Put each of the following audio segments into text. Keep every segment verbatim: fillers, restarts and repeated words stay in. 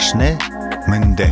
Малгашне мэнде.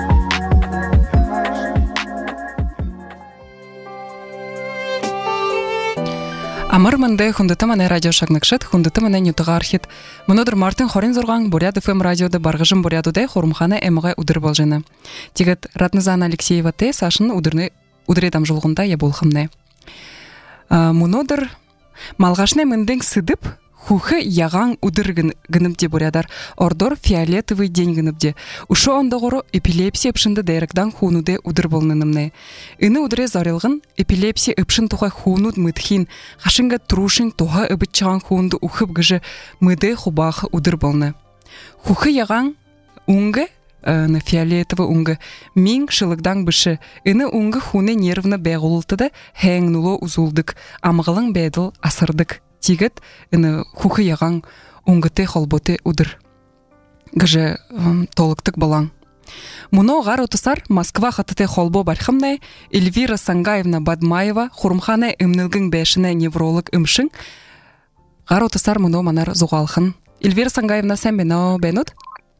Амар мэнде хундата мане радио шагнакшат хундата мане нютага архит. Мөнөдөр Мартин хорин зурган Бурят эф эм радиода баргыжым Бурятуде хорумхана эмге удыр болжаны. Тигет Ратназан Алексеева те Сашын удырны удыредам жолгунда я болхымне. Мөнөдөр малгашне мэнден сыдып хухы яган удыргын гыныбде бурядар ордор фиолетовый день гыныбде. Ушо ондогоро эпилепсия пшынды дайракдан хунуде удыр болнынымне. Ины удыре зарылгын эпилепсия ыпшын тухай хунуд мытхин, хашынга трушин туха ыбыт чаган хунду ухып гыжы мыде хубахы удыр болны. Хухы яган уңгы на фиолетовый уңгы мин шылыгдан бышы. Ины уңгы хуне нервны бәгултыды хэңнуло узулдык, амғылың бәділ асырдык. Тигет ины хухы яган уңгыте холботе удыр. Гыжы толыктык балаң. Муно гар отысар Москва хатыте холбо бархымне Эльвира Сангаевна Бадмаева хурумхана ымнылгын бәшіне невролог ымшын. Гар отысар муно манар зуғалхын. Эльвира Сангаевна сән бено бенут?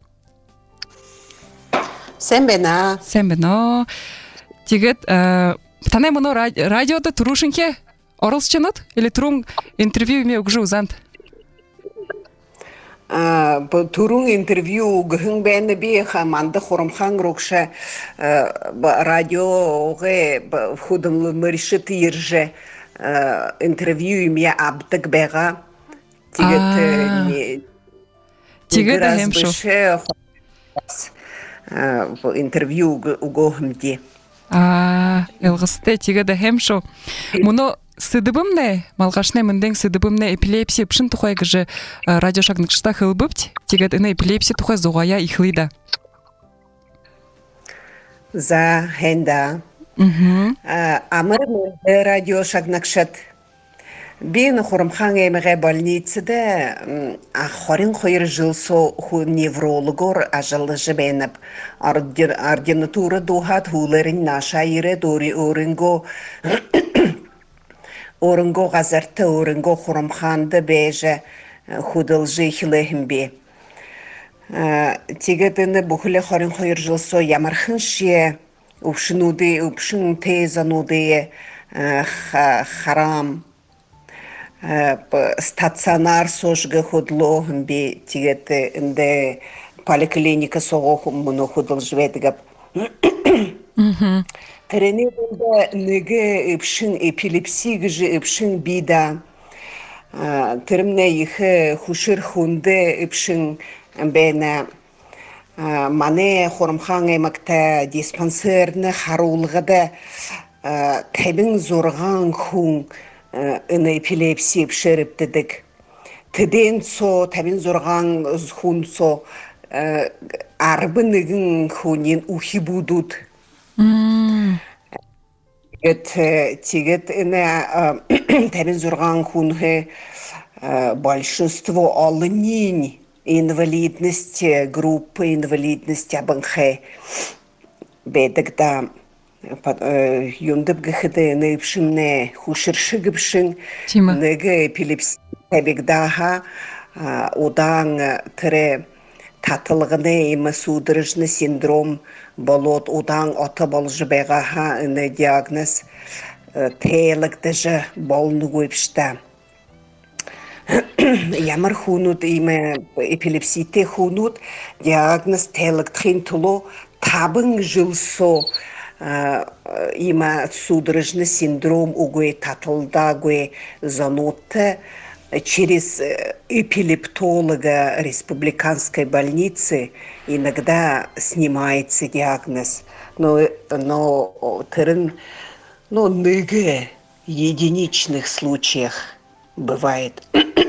Сән бена. Сән бено. Тигет тане муно радиода турушынке орылсчынут? Или турун интервью ме угжу узант? Турун интервью гхын бәні бе хаманды хорымхан рокша радиоға худымлы мыршыт ерже интервью ме абдык бәға. Тигет Тигет әхемшо. Интервью угохымде. Элғысты тигет әхемшо. Муно сыдыбым не, малгашне мынден сыдыбым не эпилепсия пшын тухай гыжы радиошагныкшта хылбыпт, тигет ына эпилепсия тухай зугая ихлыда. За хенда. Амыр мынды радиошагныкшат. Бен хорымхан эмеге больницада хорин хойыр жылсо неврологор ажылыжы беніп ординатура духат хулерин наша ире дори орынго орынго газарты орынго хорымханды бәжі худылжы хилэхім бе. Тегетіні бұхылы хорин хойыр жылсо ямархын ше ұпшынуды, ұпшын тезануды харам стационар сожғы худлоғын бе тегеті інді поликлиника соғуғын мұны худыл жведігіп. Тіріне бұнда нүгі үпшін эпилепсия гыжы үпшін бида. Тірімне ехі хушыр хунды үпшін бәні мане хорымхан әмікті диспансерні харулғыда тәбін зорған хун ына эпилепсия пшеріп дедік. Тіден со, тәбін зорған хун со, арбы нүгін хунен ухи будуд. Тегет ына тәбін зорған хунғы большинство алынин инвалидности, группы инвалидности абынғы бәдік да юндып гыхыды nøйпшімне хушыршы гіпшін нүгі эпилепсия тәбігдаға одан түрі татылғыны емі судырыжны синдром болот одан оты болжы бәғаға үні диагноз тәйлікдіжі болны көпшті. Ямар хунут емі эпилепсия хунут диагноз тәйліктіғын тұлу табын жылсо има судорожный синдром угой татылда гой зануты через эпилептолога республиканской больницы иногда снимается диагноз, но но тырын но ныгэ единичных случаях бывает.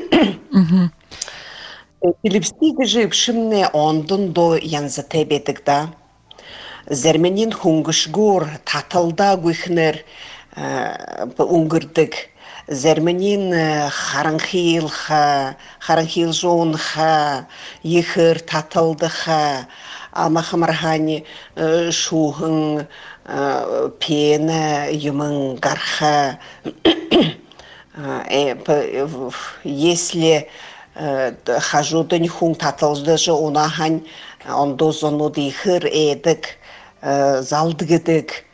Эпилепсия же пшимне ондун до янзатебетикда. Зерменин хунгышгур татылда гүйхнер уңгырдык. Зерменин харанхилха, харанхилжонха, ехыр татылдыха, алмахамархани шухын пена юмын гарха. Если хажудын хун татылдыжы онахань ондозону дихыр эдик залдыгыдык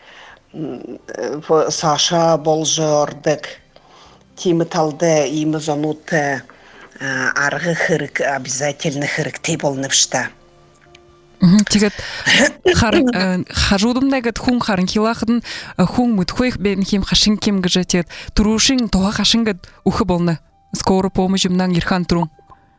Саша болжордык тимыталды имызонут арғы хырык обязательно хырыктей болнывшта. Тигет хажудым дагет хун харын килахын хун мутхойх бен ким хашин ким гжетет турушин тоха хашингет ухы болны. Скоро помощымнан ирхан турун.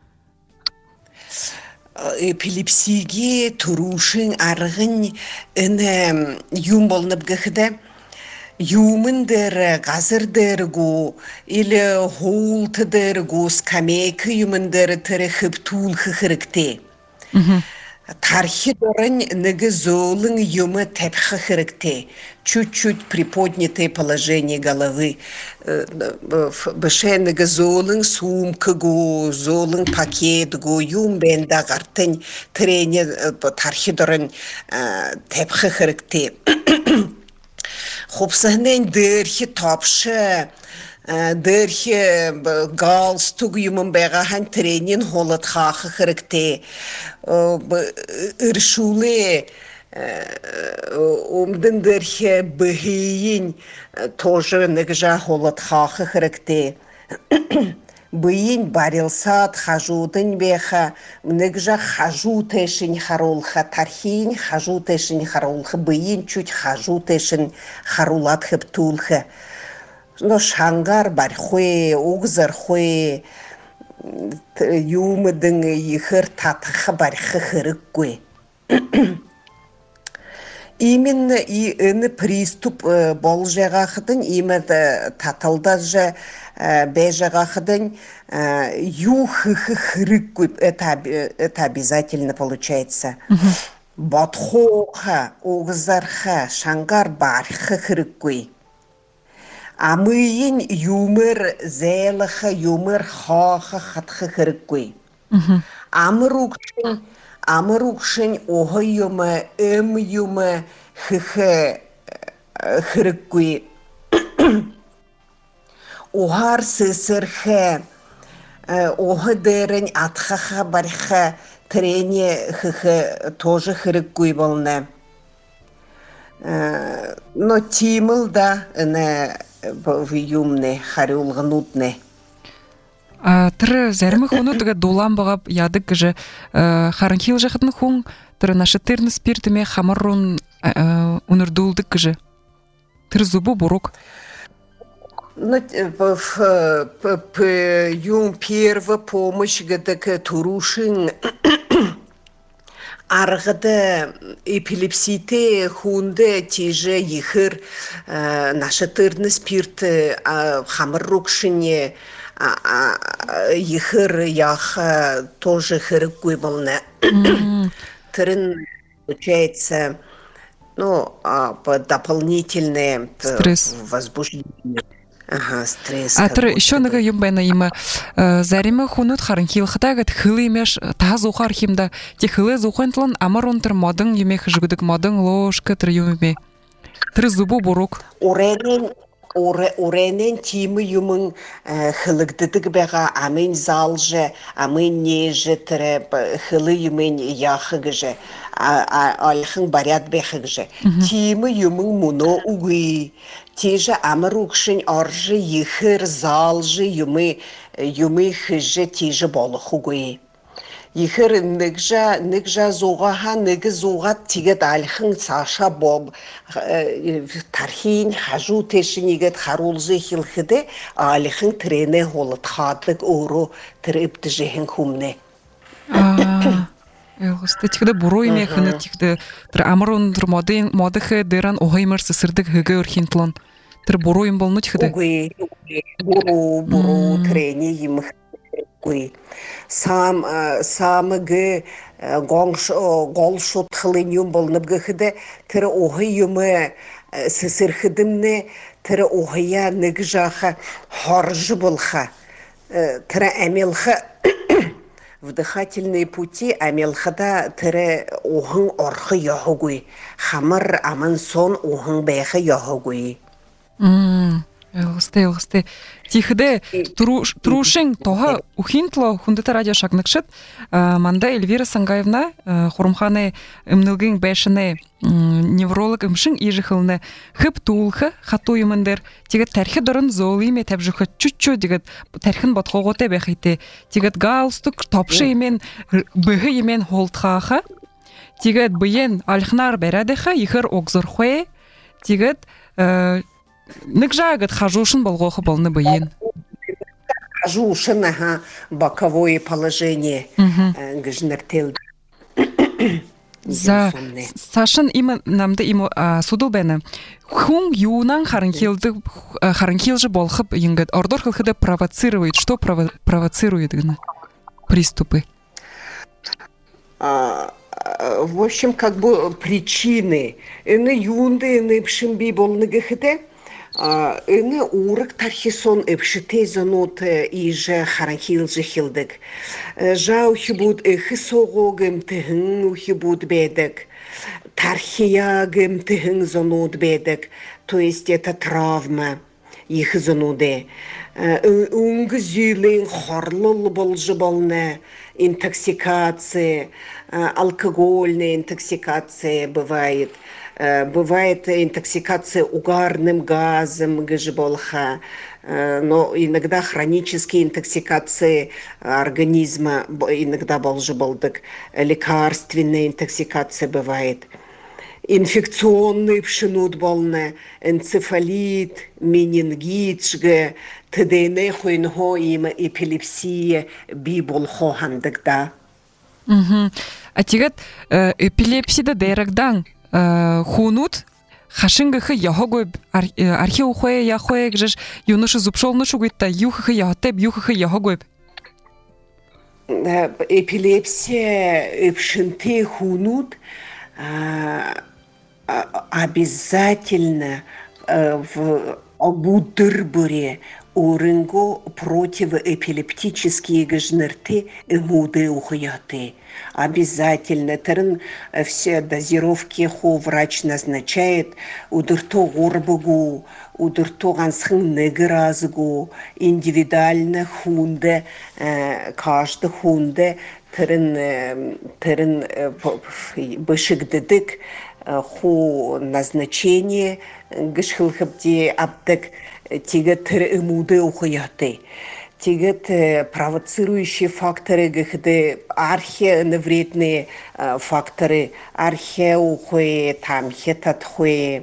Эпилепсиге турушин аргын эне юм болнып гыхыды. Юмындыр, газырдыргу, или холтыдыргу, скамейка юмындыр тырыхып тул хыхырыкте. Тархи дорын ныгы золын юмы тепхы хырыкте. Чуть-чуть приподнятое положение головы. Быше ныгы золын сумкыгу, золын пакетгу, юм бенда гартын трене тархи дорын тепхы хырыкте. Хопсахнен дырхи топшы, дырхи галстуг юмын бәғахан тренин холат хақы хырыкте. Иршулы умдын дырхи бігейін тоже нігжа холат хақы хырыкте. Быйын барилсат хажудын беха, нігжа хажу тешін харулха, тархин хажу тешін харулха, быйын чуть хажу тешін харулат хыптулха. Но шангар бархуе, угзар хуе, юмыдың ехыр татыха бархы хырыккуе. Именно и ины приступ болжағақыдың, именно татылдажы бежағақыдың юхы-хы хырыккуе. Это обязательно получается. Ботхоха, угзарха, шангар бархы хырыккуе. Амыйын юмыр зәйлыхы, юмыр хаха хатхы хырыккуе. Амырукшын Амырукшын оғы юмы, өм юмы хыхы хырыккуе. Оғар сысырхы, оғы дырын атхаха бархы трене хыхы тоже хырыккуе болны. Но тимыл да в юмне, харулғынутне. Тыры зәрмі хуну тыға долан бағап ядық кіжі харынхил жақытын хуң тыры нашы тырны спиртіме хамаррун унырдулдық кіжі. Тыры зубу бурук. Юм первая помощь гадак турушин арғыды эпилепсите хунды теже ехыр нашы тырны спирт хамаррукшыне ехыр яха тоже хырыккуй болны. Тырын получается, ну, дополнительное возбуждение. Ага, стресс. А тыры еще нага юмбайна има зарима хунут харынхил хытагат хылы имеш таз ухар химда те хылы зухантлан амарон тыр модың юмех жгудык модың ложка тыр юмеме. Тыры зубу бурук. Уренин Уренен тимы юмын хылыгдыдык бәға амын залжы, амын нежі тірі хылы юмын яхыгыжы, алхын барят бәхыгыжы. Тимы юмын мұны уғы, тежі амырукшын аржы ехір залжы юмы хыжы тежі болық уғы. Ехір нігжа, нігжа зоғаға, нігі зоға тегет алхын саша боб, тархин, хажу тешін егет харулзы хилхіде, алхын трене холыт хадлық ору тіріпті жехін хумне. Елғысты тегді бұру еме хыны тегді амырын модығы дыран оғаймыр сысырдық хыға өрхен тұлан. Тір бұру ем болны тегді? Оғай, бұру, бұру, трене еміх. Сам самыгы голшот хылын юм болнып гыхыды, тірі оғы юмы сысырхыдымны, тірі оғыя ныгы жақы харжы болха, тірі әмелхы вдыхательные пути, әмелхыда тірі оғын орхы яғығуй, хамыр амын сон оғын бәйхі яғығуй. Ылгысты, ылгысты. Тихде турушин тоха ухинтло хундата радио шагнакшит. Манда Эльвира Сангаевна Хурумханы имнылгын бешене невролог имшин ижихылны хып туулхы хатуймындыр. Тигет тархи дорын золиме табжухы чучу дигет тархин батхоготе бехите. Тигет галстук топшы емен быгы емен холтхаха. Тигет быен алхнар берадеха ихыр огзорхуе. Тигет Ныкжагат хажушин болгохы болны быен. Хажушин, ага, боковое положение гжнертел. За Сашин има намды има судул бені. Хун юнан харынхилды харынхилжы болхып енгет. Ордор хылхыды провоцирует. Что провоцирует гына? Приступы. В общем, как бы причины. Эны юнды, эны пшимби болны гыхыды. Эны урык тархисон эпшите занот иже харанхилжы хилдык. Жау хибуд эхы соғогым тыхын ухибуд бедык. Тархиягым тыхын занот бедык. То есть это травма их зануды. Унгы зюлин хорлыл болжы болны. Интоксикация, алкогольная интоксикация бывает. Бывает интоксикация угарным газом, гжболха, но иногда хронические интоксикации организма, иногда болжболдык, лекарственная интоксикация бывает. Инфекционный пшенут болны, энцефалит, менингит, жгэ, тдн хуйнхо им эпилепсия би болхо хандыгда. А тигет эпилепсия дерегдан хунут хашингахы яхогой археухое яхое гжеш юношы зупшолны шугытта юхы яхтеп юхы яхогой. Эпилепсия эпшенте хунут обязательно в обудырбуре урынго противоэпилептические гжнерты эмуды ухаяты. Обязательно. Терн все дозировки хо врач назначает. Удырто горбугу, удырто гансхын негразгу, индивидуально хунде, каждый хунде терн терн бышыгдыдык ху назначение гышхылхыбде абдык тигет эмуды ухаяты. Тигет провоцирующие факторы, гхды археневредные факторы, археухуе, там хетатхуе,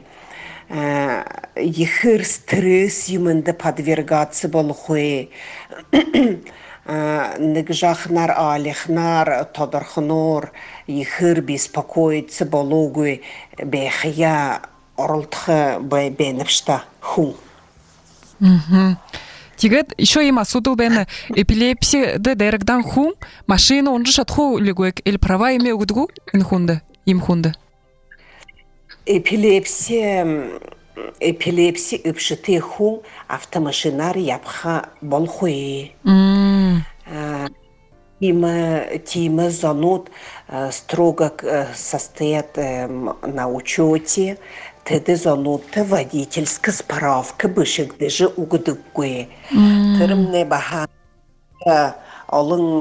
ехыр стресс юмында подвергаться болхуе, нагжахнар алихнар, тодорхнор, ехыр беспокоиться бологуе, бехия орлтха бенепшта ху. Тигет еще има судул бен эпилепсия де дерегдан хун машина онжы шатху лигуек или права име угдгу ин хунда им хунда. Эпилепсия эпилепсия ипшите хун автомашинар япха болхуи. Има тима занут строго состоят на учете. Теды зануты водительская справка бышек даже угодукуе. Термне баха алын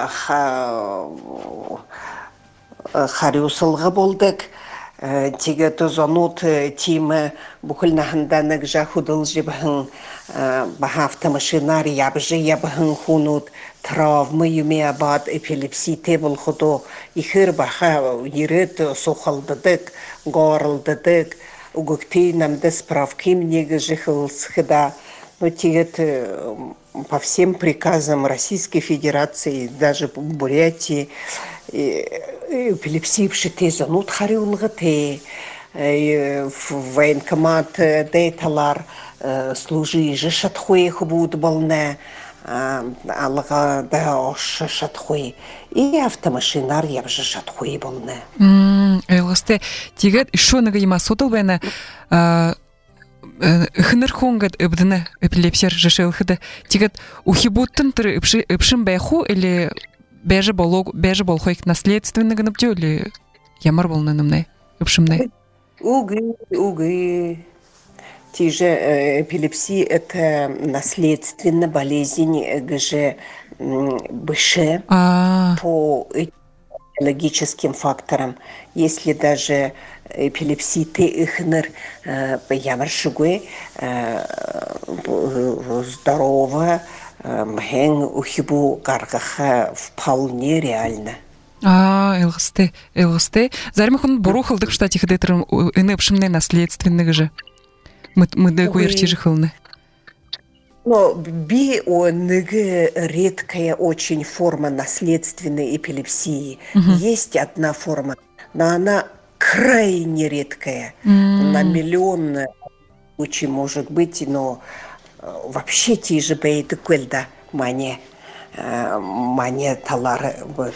харюсылға болдық. Тегеті занут тимі бүкілнахынданық жахудыл жібіхін баха автомашинар ябжы ябіхін хунут травмы юме абад эпилепсия бұл худу. Ихыр баха ерет соқалдыдық, ғарылдыдық. Угукты намда справки мне жихалсхда, но тигет по всем приказам Российской Федерации, даже по Бурятии, эпилепсия пшите занут харюлгате, в военкомат дейталар служи же шатхуе хубуд болне, алга да ош шатхуе, и автомашинар ябжы шатхуе болне. Элгасте тигет ишонага има сотыл бена хыныр хонгат эбдіне эпилепсия жашылхыды. Тигет ухибуттын тыр эпшин бэху или бэжі болог бэжі болхойк наследственный гынып или ямар болны нымнай эпшимнай? Угы, угы. Те же эпилепсия – это наследственная болезнь ГЖ БШ по биологическим факторам. Если даже эпилепсия ихнер ямаршугой здорово, мхен ухибу гаргаха вполне реально. А, элгсте, элгсте. Заримахон борухалдык штатих детрым энепшимне наследственный же. Мы мы декуерчи жихылны. Но би он редкая очень форма наследственной эпилепсии. Угу. Есть одна форма, но она крайне редкая. Mm. На миллион случаев может быть, но вообще те же бейды квельда мане мане талар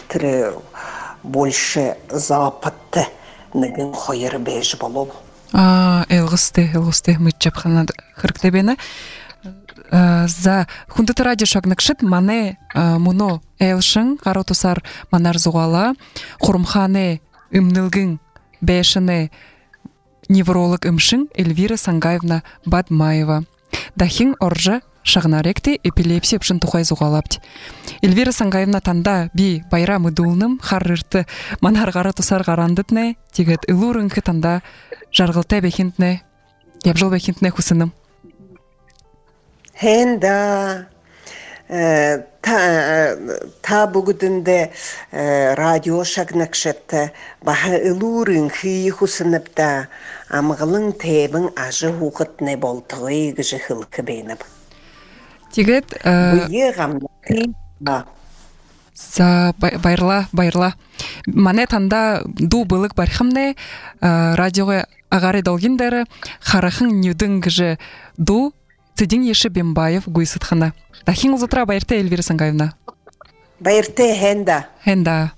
больше западта неген хойер бейж болов. А, элгсте, элгсте мы чапхана хырктебена. За хундыты радио шагныкшыт мане муно элшын каротусар манар зугала хурумхане имнылгын бешене невролог имшин Эльвира Сангаевна Бадмаева. Дахин оржа шагнаректе эпилепсия пшын тухай зугалапт. Эльвира Сангаевна танда би байрамы дулным харрырты манар каротусар гарандытне тигет илурынкы танда жаргылте бехинтне ябжыл бехинтне хусыным. Хенда та та бүгүдүндө радио шагнакшетте баха илурын хи хусынапта амгалын тебин ажы хукытны болтугы гыжы хылкы бейнап. Тигет за байрла байрла мане танда ду былык бархымне радиога агары долгиндері харахын нюдын гыжы ду Цидин Еши Бембаев Гуйсытхана. Дахин узутра байрте Эльвира Сангаевна. Байрте хенда. Хенда.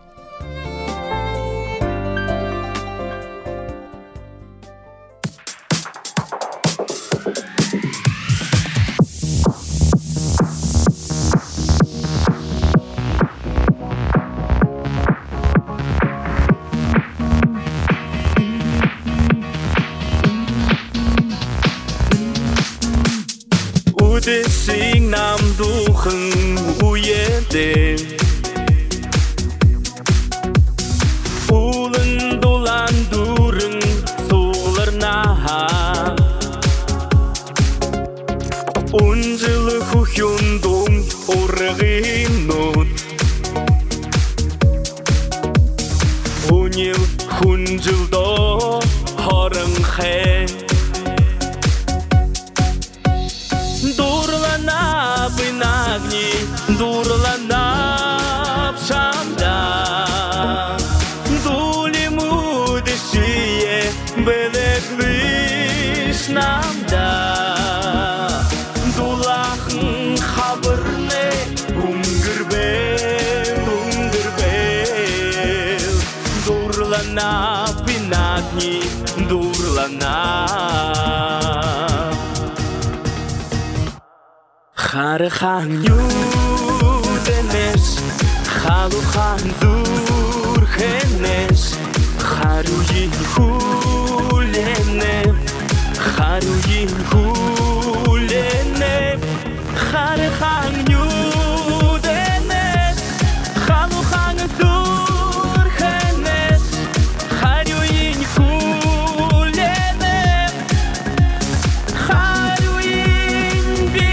Sing nam duchen uyede Ulen dolan duren solarna Unjele huhyundum orginut Unil hunjildo haranghe Binagni durlana pşamda Duli mudişiye belekliş namda Dulahın haberine umgırbel, umgırbel Durlana binagni durlana Kharkhan yudenes Khalukhan durkhenes Kharuyin hulene Kharuyin hulene Kharkhan yudenes Khalukhan durkhenes Kharuyin hulene Kharuyin bi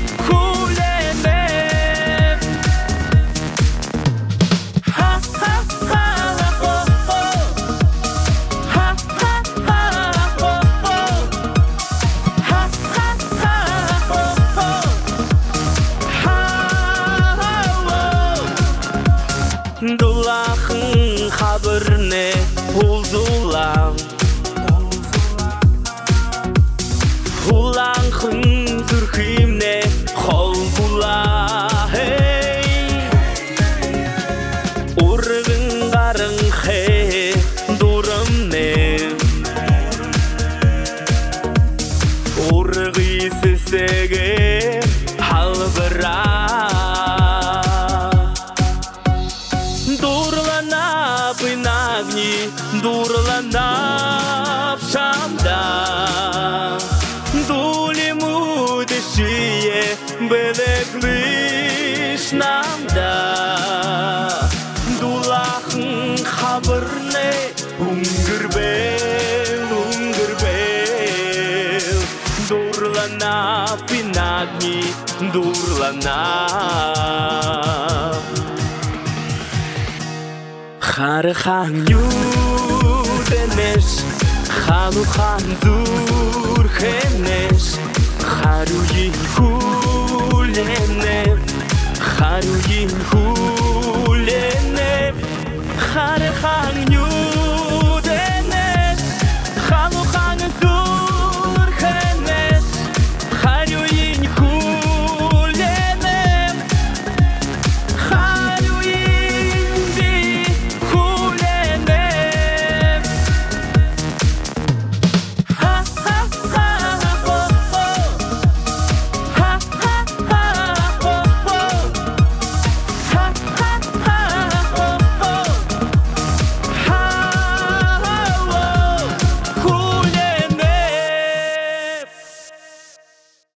Dulahın haberine uzulan Hulahın zürkimne kol bula hey Urgın garın he durum ne Urgı sesege halbıra Duрлана пшамда хани дурлана Хархан юденеш Халухан зурхенеш Харуин хулене Харуин хулене